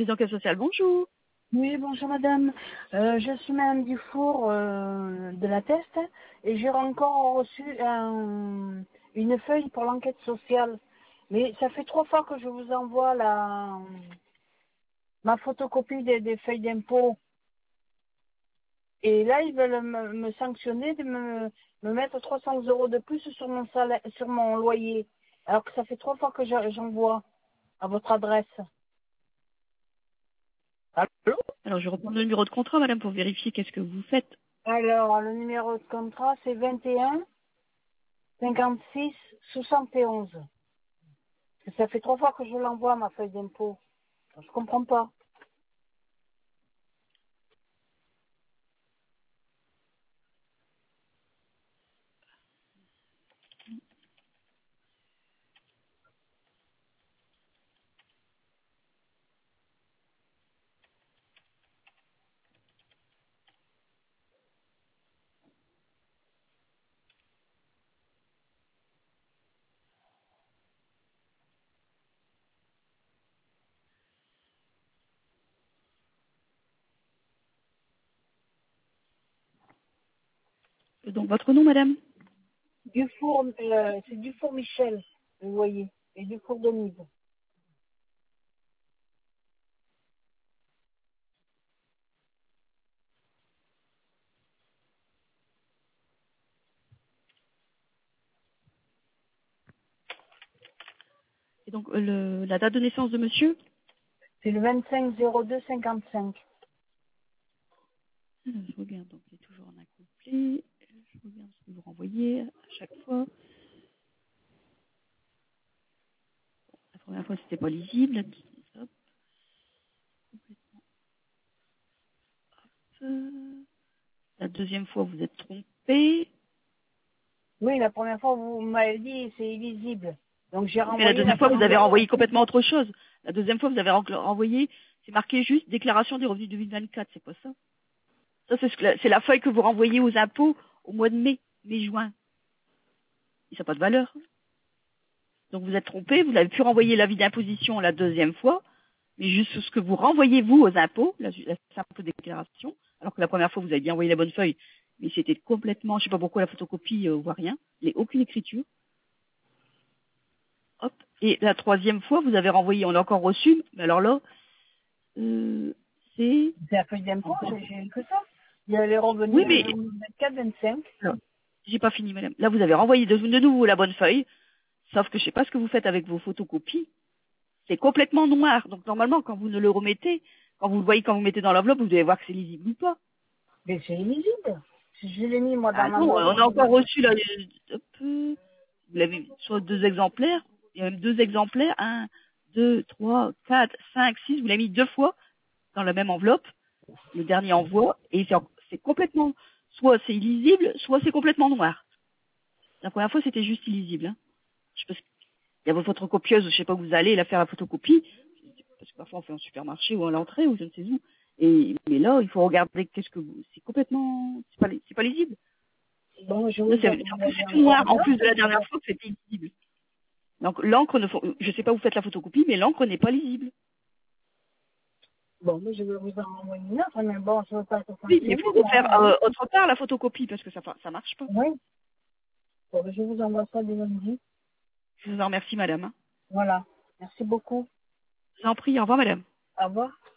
d'enquête sociale, bonjour. Oui, bonjour madame. Je suis madame Dufour de la Teste et j'ai encore reçu une feuille pour l'enquête sociale. Mais ça fait 3 fois que je vous envoie ma photocopie des feuilles d'impôt. Et là, ils veulent me sanctionner de me mettre 300 € de plus sur mon salaire, sur mon loyer. Alors que ça fait 3 fois que j'envoie à votre adresse. Allô? Alors, je reprends le numéro de contrat, madame, pour vérifier qu'est-ce que vous faites. Alors, le numéro de contrat, c'est 21 56 71. Ça fait 3 fois que je l'envoie, ma feuille d'impôt. Je comprends pas. Donc, votre nom, madame? Dufour, c'est Dufour Michel, vous voyez, et Dufour Denise. Et donc, la date de naissance de monsieur? C'est le 25-02-55. Alors, je regarde, donc, il est toujours en incomplet. Je regarde ce que vous renvoyez à chaque fois. La première fois, c'était pas lisible. Hop, la deuxième fois, vous êtes trompé. Oui, la première fois, vous m'avez dit c'est illisible. Donc j'ai Mais la renvoyé deuxième la fois, vous avez première fois. renvoyé complètement autre chose. La deuxième fois, vous avez renvoyé, c'est marqué juste déclaration des revenus 2024, c'est quoi ça? Ça, c'est la feuille que vous renvoyez aux impôts au mois de mai-juin. Et ça n'a pas de valeur. Donc vous êtes trompé, vous n'avez pu renvoyer l'avis d'imposition la deuxième fois, mais juste ce que vous renvoyez vous aux impôts, la simple déclaration, alors que la première fois vous avez bien envoyé la bonne feuille, mais c'était complètement, je sais pas pourquoi la photocopie voit rien, il n'y a aucune écriture. Hop. Et la troisième fois, vous avez renvoyé, on l'a encore reçu, mais alors là, c'est... C'est la feuille d'impôt, j'ai que ça. Il y a les revenus Oui, mais 24-25. non, j'ai pas fini, madame. Là, vous avez renvoyé de nouveau la bonne feuille, sauf que je sais pas ce que vous faites avec vos photocopies. C'est complètement noir. Donc, normalement, quand vous ne le remettez, quand vous le voyez, quand vous mettez dans l'enveloppe, vous devez voir que c'est lisible ou pas. Mais c'est illisible. Je l'ai mis, moi, dans Ah ma non, boîte. on a encore reçu, là, hop, vous l'avez soit 2 exemplaires, il y a même 2 exemplaires, 1, 2, 3, 4, 5, 6, vous l'avez mis 2 fois dans la même enveloppe, le dernier envoi, et c'est complètement, soit c'est illisible, soit c'est complètement noir. La première fois, c'était juste illisible. Hein. Je sais pas, il y a votre photocopieuse, je sais pas où vous allez la faire la photocopie, parce que parfois on fait en supermarché ou à l'entrée ou je ne sais où. Mais là, il faut regarder qu'est-ce que c'est complètement, c'est pas lisible. Bon, je Là, vous en plus, c'est envoie tout encore noir. une En plus de la autre. dernière fois, c'était lisible. Donc l'encre je sais pas où vous faites la photocopie, mais l'encre n'est pas lisible. Bon, mais je vais vous en envoyer une autre, mais bon, je ne veux pas être Oui, mais il sanctionné, faut moi. refaire Hein. autre part la photocopie parce que ça marche pas. Oui. Bon, je vous envoie ça dès lundi. Je vous en remercie, madame. Voilà. Merci beaucoup. Je vous en prie, au revoir, madame. Au revoir.